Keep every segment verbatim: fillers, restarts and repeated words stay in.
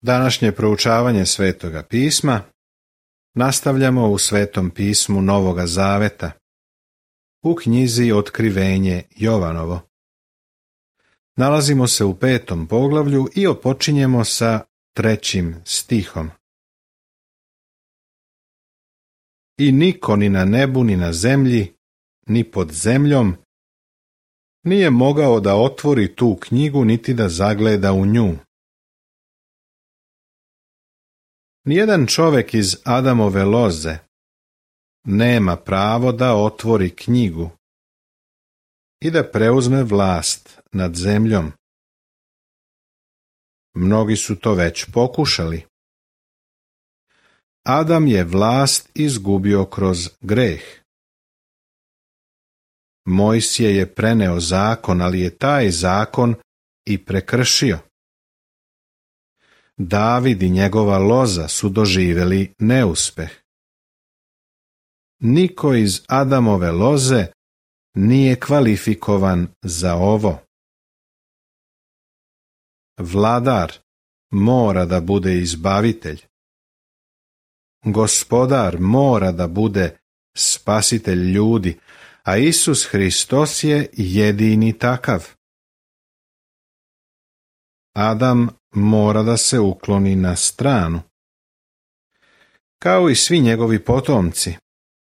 Današnje proučavanje Svetoga pisma nastavljamo u Svetom pismu Novoga Zaveta, u knjizi Otkrivenje Jovanovo. Nalazimo se u petom poglavlju i opočinjemo sa trećim stihom. I niko ni na nebu, ni na zemlji, ni pod zemljom nije mogao da otvori tu knjigu, niti da zagleda u nju. Nijedan čovek iz Adamove loze nema pravo da otvori knjigu i da preuzme vlast nad zemljom. Mnogi su to već pokušali. Adam je vlast izgubio kroz greh. Mojsije je preneo zakon, ali je taj zakon i prekršio. David i njegova loza su doživjeli neuspeh. Niko iz Adamove loze nije kvalifikovan za ovo. Vladar mora da bude izbavitelj. Gospodar mora da bude spasitelj ljudi, a Isus Hristos je jedini takav. Adam mora da se ukloni na stranu, kao i svi njegovi potomci.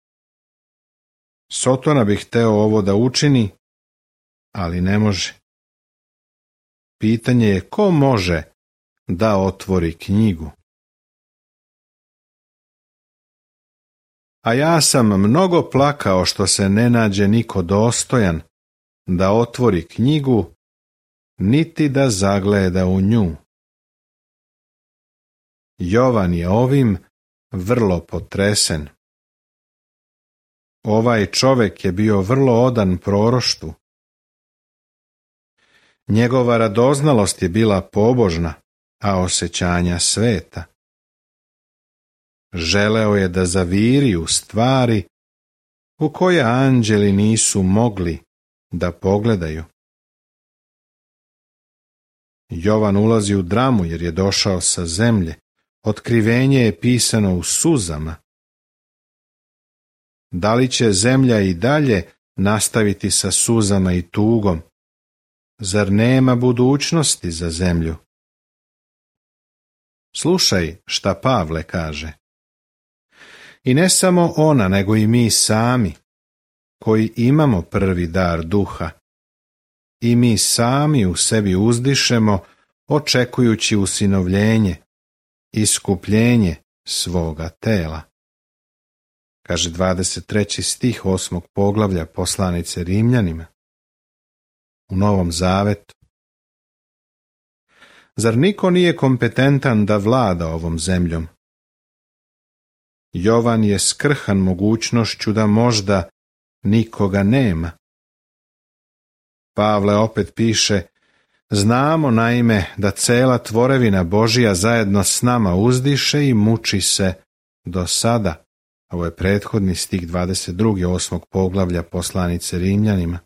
Sotona bi hteo ovo da učini, ali ne može. Pitanje je ko može da otvori knjigu. A ja sam mnogo plakao što se ne nađe niko dostojan da otvori knjigu, niti da zagleda u nju. Jovan je ovim vrlo potresen. Ovaj čovek je bio vrlo odan proroštvu. Njegova radoznalost je bila pobožna, a osjećanja sveta. Želeo je da zaviri u stvari u koje anđeli nisu mogli da pogledaju. Jovan ulazi u dramu jer je došao sa zemlje. Otkrivenje je pisano u suzama. Da li će zemlja i dalje nastaviti sa suzama i tugom? Zar nema budućnosti za zemlju? Slušaj šta Pavle kaže. I ne samo ona, nego i mi sami, koji imamo prvi dar duha. I mi sami u sebi uzdišemo, očekujući usinovljenje, iskupljenje svoga tela. Kaže dvadeset treći stih osmog poglavlja poslanice Rimljanima u Novom Zavetu. Zar niko nije kompetentan da vlada ovom zemljom? Jovan je skrhan mogućnošću da možda nikoga nema. Pavle opet piše, znamo naime da cela tvorevina Božija zajedno s nama uzdiše i muči se do sada. Ovo je prethodni stih dvadeset drugi osmog poglavlja poslanice Rimljanima.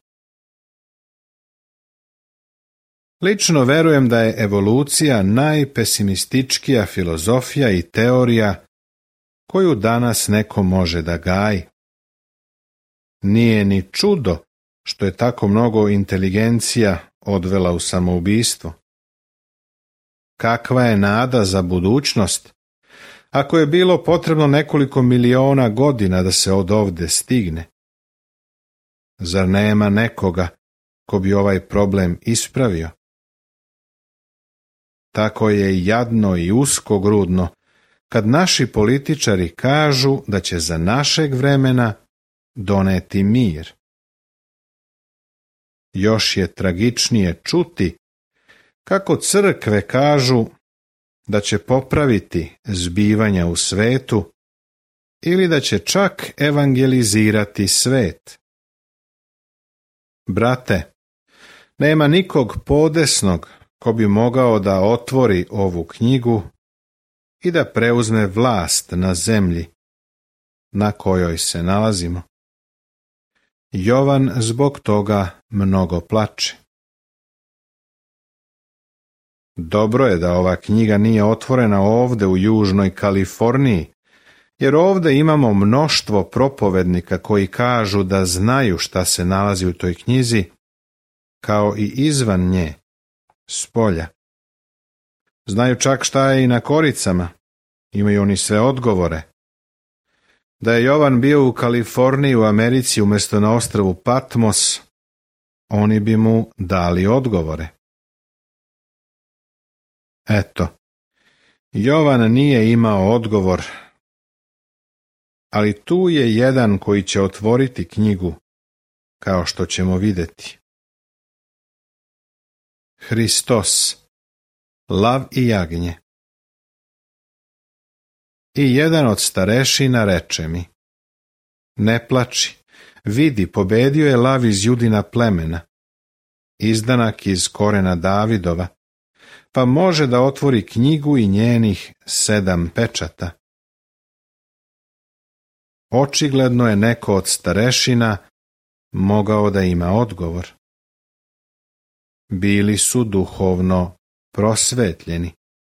Lično verujem da je evolucija najpesimističkija filozofija i teorija koju danas neko može da gaji. Nije ni čudo što je tako mnogo inteligencija odvela u samoubistvo. Kakva je nada za budućnost, ako je bilo potrebno nekoliko miliona godina da se od ovde stigne? Zar nema nekoga ko bi ovaj problem ispravio? Tako je jadno i uskogrudno kad naši političari kažu da će za našeg vremena doneti mir. Još je tragičnije čuti kako crkve kažu da će popraviti zbivanja u svetu ili da će čak evangelizirati svet. Brate, nema nikog podesnog ko bi mogao da otvori ovu knjigu i da preuzme vlast na zemlji na kojoj se nalazimo. Jovan zbog toga mnogo plače. Dobro je da ova knjiga nije otvorena ovde u Južnoj Kaliforniji, jer ovde imamo mnoštvo propovednika koji kažu da znaju šta se nalazi u toj knjizi, kao i izvan nje, spolja. Znaju čak šta je i na koricama, imaju oni sve odgovore. Da je Jovan bio u Kaliforniji u Americi umjesto na ostrvu Patmos, oni bi mu dali odgovore. Eto, Jovan nije imao odgovor, ali tu je jedan koji će otvoriti knjigu, kao što ćemo vidjeti. Hristos, lav i jagnje. I jedan od starešina reče mi: ne plači, vidi, pobedio je lav iz Judina plemena, izdanak iz korena Davidova, pa može da otvori knjigu i njenih sedam pečata. Očigledno je neko od starešina mogao da ima odgovor. Bili su duhovno prosvetljeni.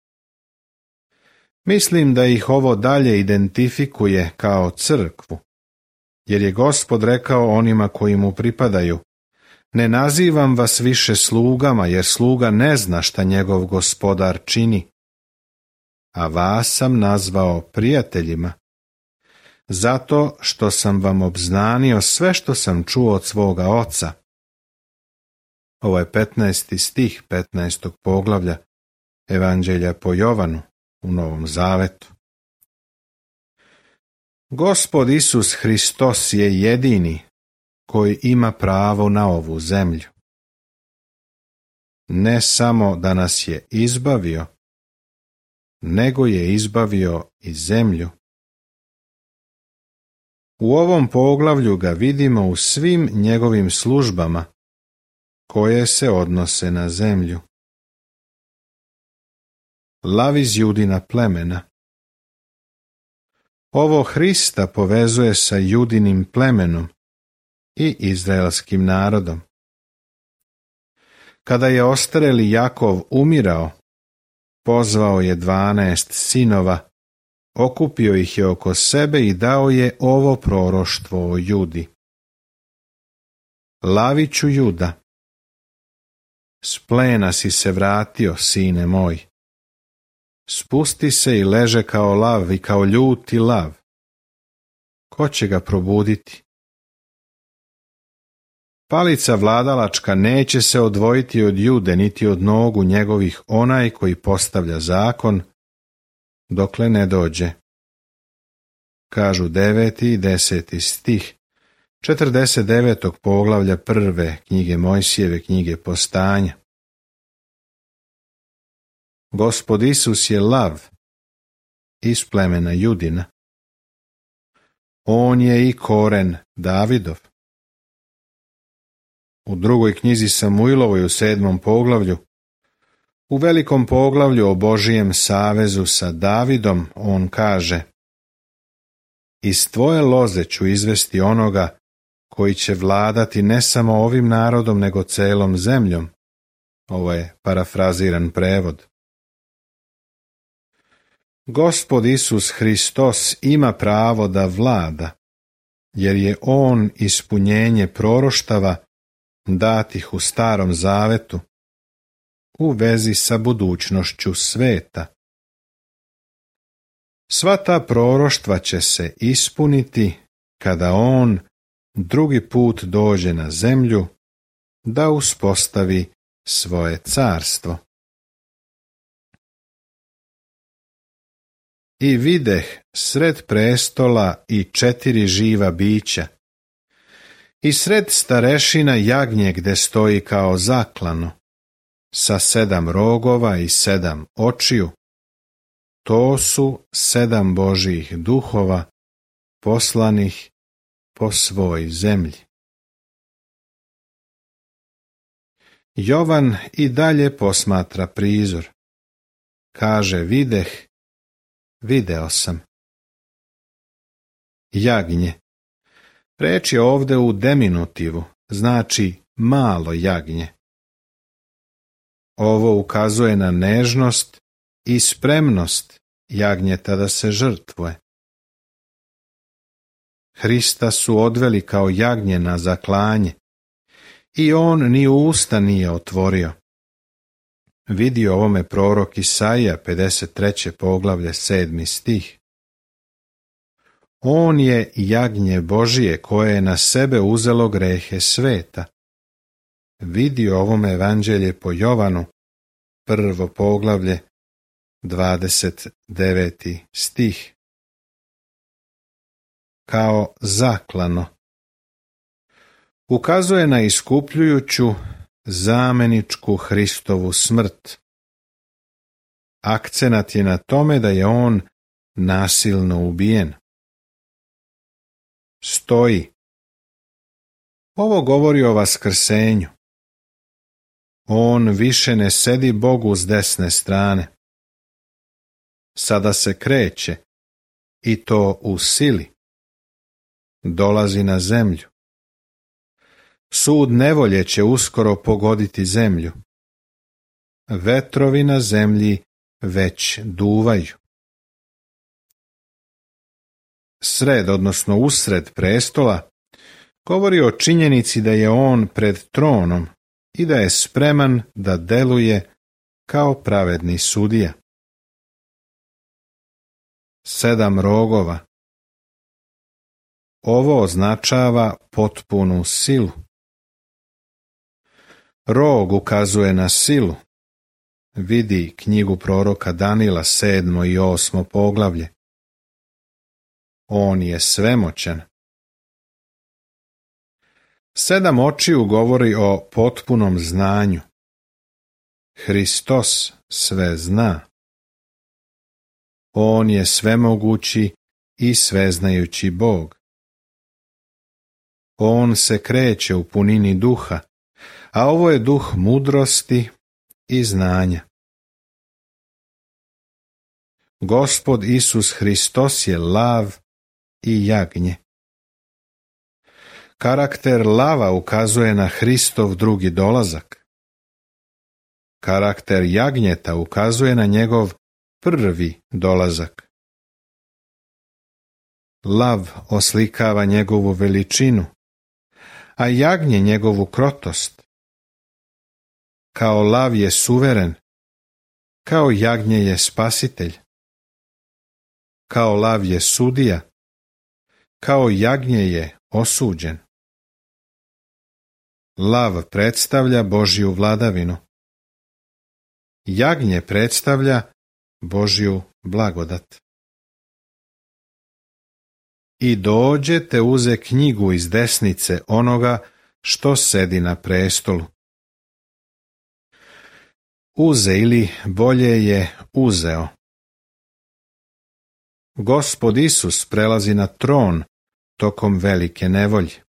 Mislim da ih ovo dalje identifikuje kao crkvu, jer je Gospod rekao onima koji mu pripadaju: ne nazivam vas više slugama, jer sluga ne zna šta njegov gospodar čini, a vas sam nazvao prijateljima, zato što sam vam obznanio sve što sam čuo od svoga oca. Ovo je petnaesti stih petnaestog poglavlja Evanđelja po Jovanu u Novom Zavetu. Gospod Isus Hristos je jedini koji ima pravo na ovu zemlju. Ne samo da nas je izbavio, nego je izbavio i zemlju. U ovom poglavlju ga vidimo u svim njegovim službama koje se odnose na zemlju. Lav iz Judina plemena. Ovo Hrista povezuje sa Judinim plemenom i izraelskim narodom. Kada je ostareli Jakov umirao, pozvao je dvanaest sinova, okupio ih je oko sebe i dao je ovo proroštvo o Judi. Laviću Juda, s plena si se vratio, sine moj. Spusti se i leže kao lav i kao ljuti lav. Ko će ga probuditi? Palica vladalačka neće se odvojiti od Jude, niti od nogu njegovih onaj koji postavlja zakon, dokle ne dođe. Kažu deveti i deseti stih četrdeset devetog poglavlja prve knjige Mojsijeve knjige Postanja. Gospod Isus je lav iz plemena Judina. On je i koren Davidov. U drugoj knjizi Samuilovoj u sedmom poglavlju, u velikom poglavlju o Božijem savezu sa Davidom, on kaže: iz tvoje loze ću izvesti onoga koji će vladati ne samo ovim narodom, nego celom zemljom. Ovo je parafraziran prevod. Gospod Isus Hristos ima pravo da vlada, jer je on ispunjenje proroštava datih u Starom Zavetu u vezi sa budućnošću sveta. Sva ta proroštva će se ispuniti kada on drugi put dođe na zemlju da uspostavi svoje carstvo. I videh sred prestola i četiri živa bića, i sred starešina jagnje gde stoji kao zaklano, sa sedam rogova i sedam očiju. To su sedam Božjih duhova poslanih po svoj zemlji. Jovan i dalje posmatra prizor. Kaže: videh, video sam. Jagnje. Reč je ovde u deminutivu, znači malo jagnje. Ovo ukazuje na nežnost i spremnost jagnjeta da se žrtvuje. Hrista su odveli kao jagnje na zaklanje i on ni usta nije otvorio. Vidi ovome prorok Isaija, pedeset treće poglavlje, sedmi stih. On je jagnje Božije koje je na sebe uzelo grehe sveta. Vidi ovome evanđelje po Jovanu, prvo poglavlje, dvadeset deveti stih. Kao zaklano. Ukazuje na iskupljujuću zameničku Hristovu smrt. Akcenat je na tome da je on nasilno ubijen. Stoji. Ovo govori o vaskrsenju. On više ne sedi Bogu s desne strane. Sada se kreće, i to u sili. Dolazi na zemlju. Sud nevolje će uskoro pogoditi zemlju. Vetrovi na zemlji već duvaju. Sred, odnosno usred prestola, govori o činjenici da je on pred tronom i da je spreman da deluje kao pravedni sudija. Sedam rogova. Ovo označava potpunu silu. Rog ukazuje na silu. Vidi knjigu proroka Danila, sedmo i osmo poglavlje. On je svemoćan. Sedam očiju govori o potpunom znanju. Hristos sve zna. On je svemogući i sveznajući Bog. On se kreće u punini duha, a ovo je duh mudrosti i znanja. Gospod Isus Hristos je lav i jagnje. Karakter lava ukazuje na Hristov drugi dolazak. Karakter jagnjeta ukazuje na njegov prvi dolazak. Lav oslikava njegovu veličinu, a jagnje njegovu krotost. Kao lav je suveren, kao jagnje je spasitelj. Kao lav je sudija, kao jagnje je osuđen. Lav predstavlja Božju vladavinu. Jagnje predstavlja Božju blagodat. I dođe te uze knjigu iz desnice onoga što sedi na prestolu. Uze ili bolje je uzeo. Gospod Isus prelazi na tron tokom velike nevolje.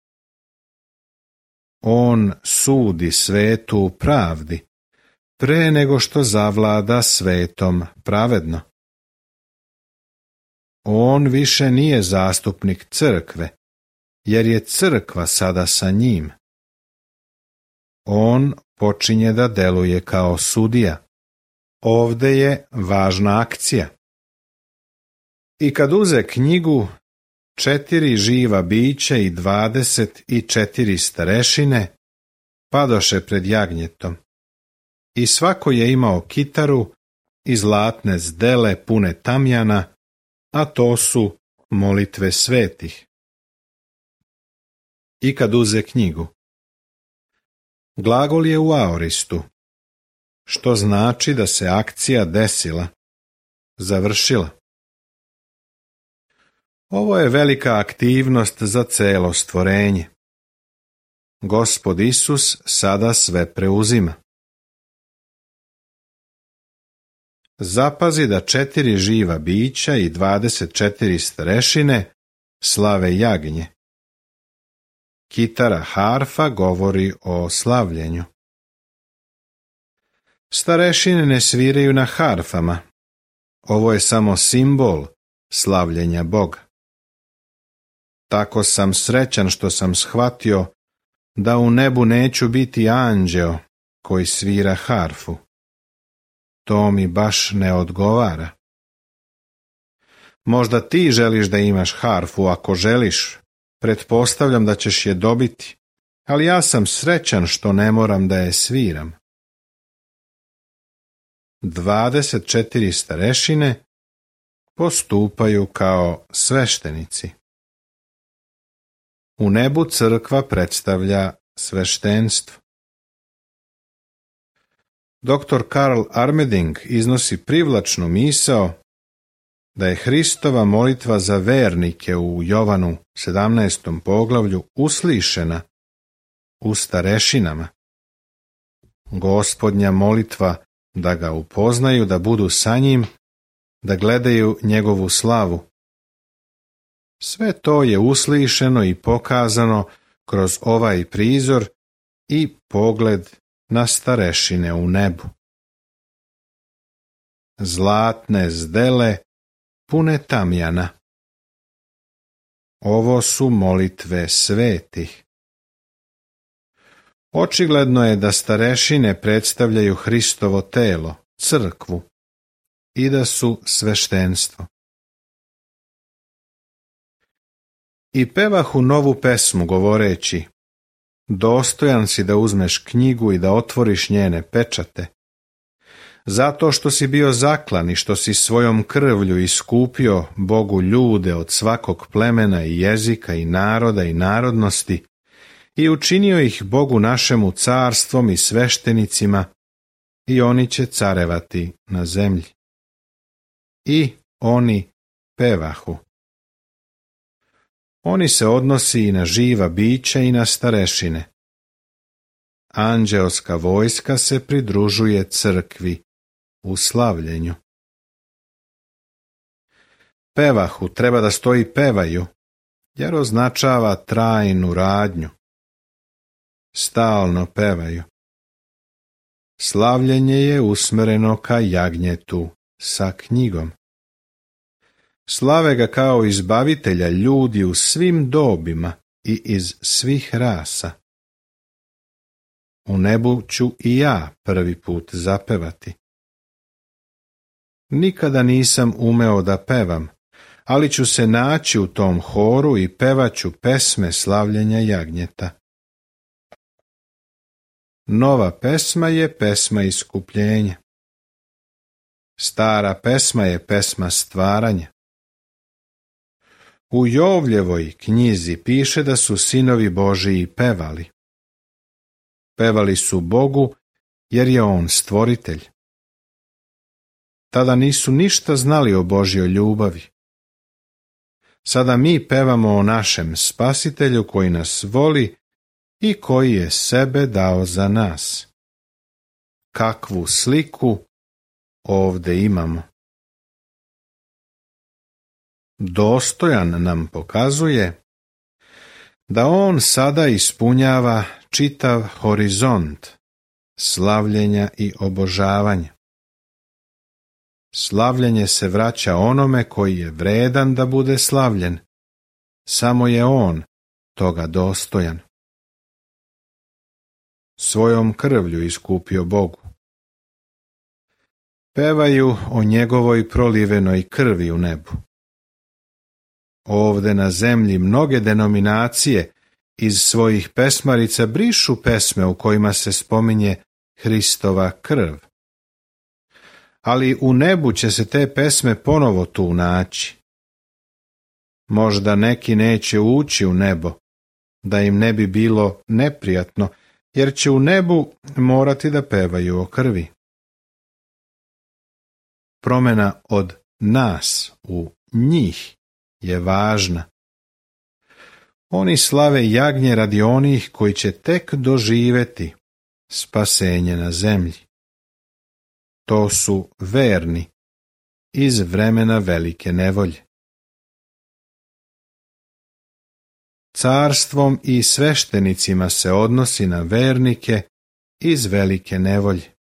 On sudi svetu u pravdi, pre nego što zavlada svetom pravedno. On više nije zastupnik crkve, jer je crkva sada sa njim. On počinje da deluje kao sudija. Ovde je važna akcija. I kad uze knjigu, četiri živa bića i dvadeset i četiri starešine padoše pred jagnjetom. I svako je imao kitaru i zlatne zdele pune tamjana, a to su molitve svetih. I kad uze knjigu. Glagol je u aoristu, što znači da se akcija desila, završila. Ovo je velika aktivnost za celo stvorenje. Gospod Isus sada sve preuzima. Zapazi da četiri živa bića i dvadeset četiri starešine slave jagnje. Kitara harfa govori o slavljenju. Starešine ne sviraju na harfama. Ovo je samo simbol slavljenja Boga. Tako sam srećan što sam shvatio da u nebu neću biti anđeo koji svira harfu. To mi baš ne odgovara. Možda ti želiš da imaš harfu, ako želiš, pretpostavljam da ćeš je dobiti, ali ja sam srećan što ne moram da je sviram. Dvadeset četiri starešine postupaju kao sveštenici. U nebu crkva predstavlja sveštenstvo. doktor Karl Armeding iznosi privlačnu misao da je Hristova molitva za vernike u Jovanu sedamnaestom poglavlju uslišena u starešinama. Gospodnja molitva da ga upoznaju, da budu sa njim, da gledaju njegovu slavu. Sve to je uslišeno i pokazano kroz ovaj prizor i pogled na starešine u nebu. Zlatne zdele pune tamjana. Ovo su molitve svetih. Očigledno je da starešine predstavljaju Hristovo telo, crkvu, i da su sveštenstvo. I pevahu novu pesmu govoreći: dostojan si da uzmeš knjigu i da otvoriš njene pečate, zato što si bio zaklan i što si svojom krvlju iskupio Bogu ljude od svakog plemena i jezika i naroda i narodnosti i učinio ih Bogu našemu carstvom i sveštenicima, i oni će carevati na zemlji. I oni pevahu. Oni se odnosi i na živa bića i na starešine. Anđeoska vojska se pridružuje crkvi u slavljenju. Pevahu treba da stoji pevaju, jer označava trajnu radnju. Stalno pevaju. Slavljenje je usmereno ka jagnjetu sa knjigom. Slave ga kao izbavitelja ljudi u svim dobima i iz svih rasa. U nebu ću i ja prvi put zapevati. Nikada nisam umeo da pevam, ali ću se naći u tom horu i pevaću pesme slavljenja jagnjeta. Nova pesma je pesma iskupljenja. Stara pesma je pesma stvaranja. U Jovljevoj knjizi piše da su sinovi Božiji pevali. Pevali su Bogu jer je On stvoritelj. Tada nisu ništa znali o Božjoj ljubavi. Sada mi pevamo o našem Spasitelju koji nas voli i koji je sebe dao za nas. Kakvu sliku ovde imamo. Dostojan nam pokazuje da on sada ispunjava čitav horizont slavljenja i obožavanja. Slavljenje se vraća onome koji je vredan da bude slavljen. Samo je on toga dostojan. Svojom krvlju iskupio Bogu. Pevaju o njegovoj prolivenoj krvi u nebu. Ovde na zemlji mnoge denominacije iz svojih pesmarica brišu pesme u kojima se spominje Hristova krv. Ali u nebu će se te pesme ponovo tu naći. Možda neki neće ući u nebo, da im ne bi bilo neprijatno, jer će u nebu morati da pevaju o krvi. Promena od nas u njih je važna. Oni slave jagnje radi onih koji će tek doživeti spasenje na zemlji. To su verni iz vremena velike nevolje. Carstvom i sveštenicima se odnosi na vernike iz velike nevolje.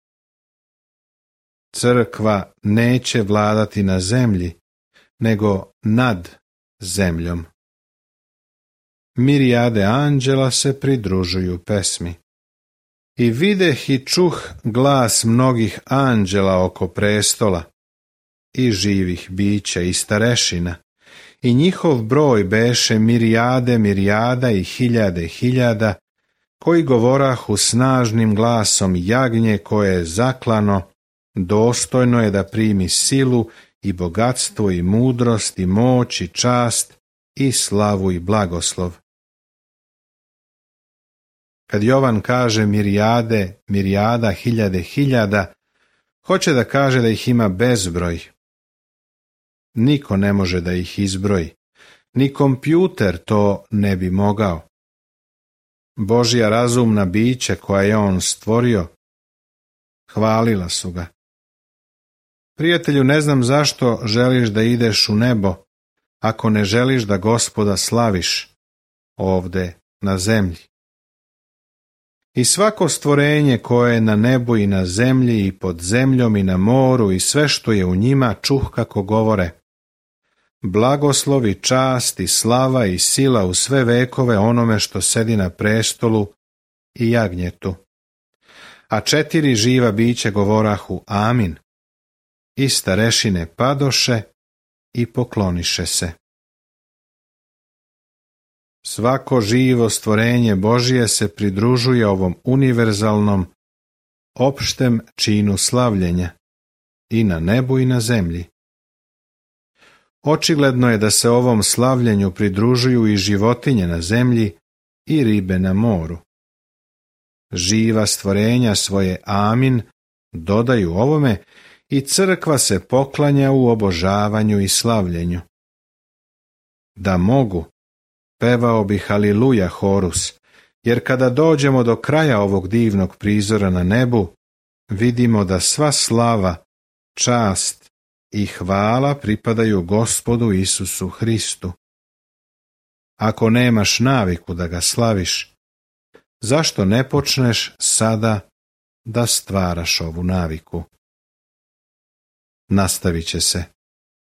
Crkva neće vladati na zemlji, nego nad zemljom. Mirijade anđela se pridružuju pesmi. I videh i čuh glas mnogih anđela oko prestola, i živih bića i starešina, i njihov broj beše mirijade mirijada i hiljade hiljada, koji govorahu snažnim glasom: jagnje koje je zaklano, dostojno je da primi silu i bogatstvo i mudrost i moć i čast i slavu i blagoslov. Kad Jovan kaže mirijade, mirijada, hiljade, hiljada, hoće da kaže da ih ima bezbroj. Niko ne može da ih izbroji, ni kompjuter to ne bi mogao. Božja razumna bića koja je on stvorio, hvalila su ga. Prijatelju, ne znam zašto želiš da ideš u nebo, ako ne želiš da Gospoda slaviš ovde na zemlji. I svako stvorenje koje je na nebu i na zemlji i pod zemljom i na moru i sve što je u njima čuh kako govore: blagoslovi, čast i slava i sila u sve vekove onome što sedi na prestolu i jagnjetu. A četiri živa bića govorahu amin. I starešine padoše i pokloniše se. Svako živo stvorenje Božje se pridružuje ovom univerzalnom, opštem činu slavljenja i na nebu i na zemlji. Očigledno je da se ovom slavljenju pridružuju i životinje na zemlji i ribe na moru. Živa stvorenja svoje amin dodaju ovome i crkva se poklanja u obožavanju i slavljenju. Da mogu, pevao bi haliluja horus, jer kada dođemo do kraja ovog divnog prizora na nebu, vidimo da sva slava, čast i hvala pripadaju Gospodu Isusu Hristu. Ako nemaš naviku da ga slaviš, zašto ne počneš sada da stvaraš ovu naviku? Nastavit će se